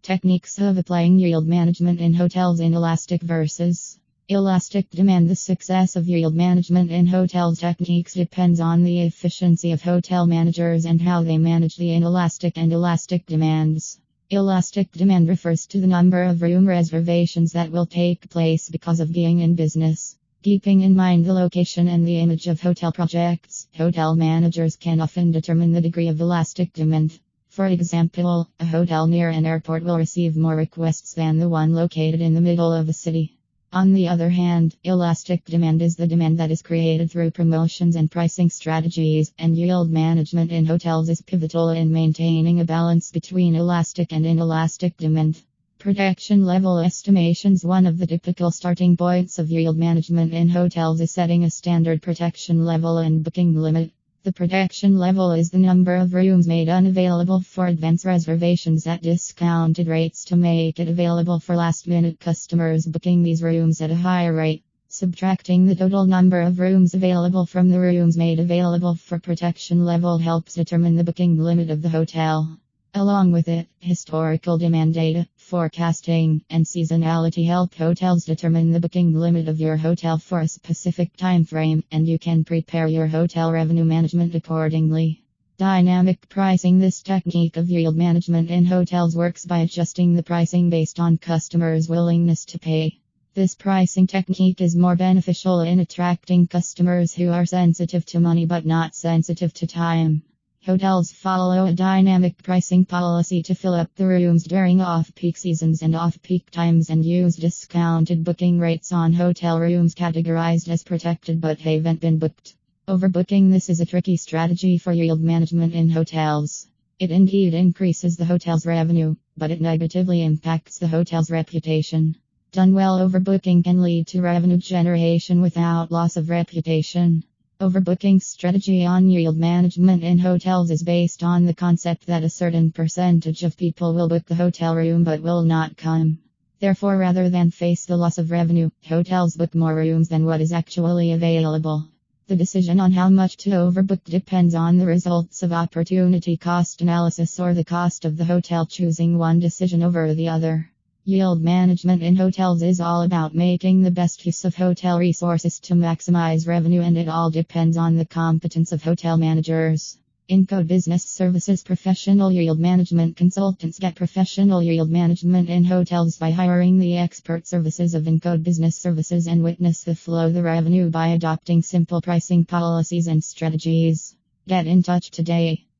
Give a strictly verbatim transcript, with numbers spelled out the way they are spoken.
Techniques of applying yield management in hotels. Inelastic versus elastic demand. The success of yield management in hotels techniques depends on the efficiency of hotel managers and how they manage the inelastic and elastic demands. Elastic demand refers to the number of room reservations that will take place because of being in business. Keeping in mind the location and the image of hotel projects, hotel managers can often determine the degree of elastic demand. For example, a hotel near an airport will receive more requests than the one located in the middle of a city. On the other hand, elastic demand is the demand that is created through promotions and pricing strategies, and yield management in hotels is pivotal in maintaining a balance between elastic and inelastic demand. Protection level estimations. One of the typical starting points of yield management in hotels is setting a standard protection level and booking limit. The protection level is the number of rooms made unavailable for advance reservations at discounted rates to make it available for last-minute customers booking these rooms at a higher rate. Subtracting the total number of rooms available from the rooms made available for protection level helps determine the booking limit of the hotel. Along with it, historical demand data, forecasting, and seasonality help hotels determine the booking limit of your hotel for a specific time frame, and you can prepare your hotel revenue management accordingly. Dynamic pricing. This technique of yield management in hotels works by adjusting the pricing based on customers' willingness to pay. This pricing technique is more beneficial in attracting customers who are sensitive to money but not sensitive to time. Hotels follow a dynamic pricing policy to fill up the rooms during off-peak seasons and off-peak times and use discounted booking rates on hotel rooms categorized as protected but haven't been booked. Overbooking. This is a tricky strategy for yield management in hotels. It indeed increases the hotel's revenue, but it negatively impacts the hotel's reputation. Done well, overbooking can lead to revenue generation without loss of reputation. Overbooking strategy on yield management in hotels is based on the concept that a certain percentage of people will book the hotel room but will not come. Therefore, rather than face the loss of revenue, hotels book more rooms than what is actually available. The decision on how much to overbook depends on the results of opportunity cost analysis or the cost of the hotel, choosing one decision over the other. Yield management in hotels is all about making the best use of hotel resources to maximize revenue, and it all depends on the competence of hotel managers. Encode Business Services. Professional yield management consultants get professional yield management in hotels by hiring the expert services of Encode Business Services and witness the flow of the revenue by adopting simple pricing policies and strategies. Get in touch today.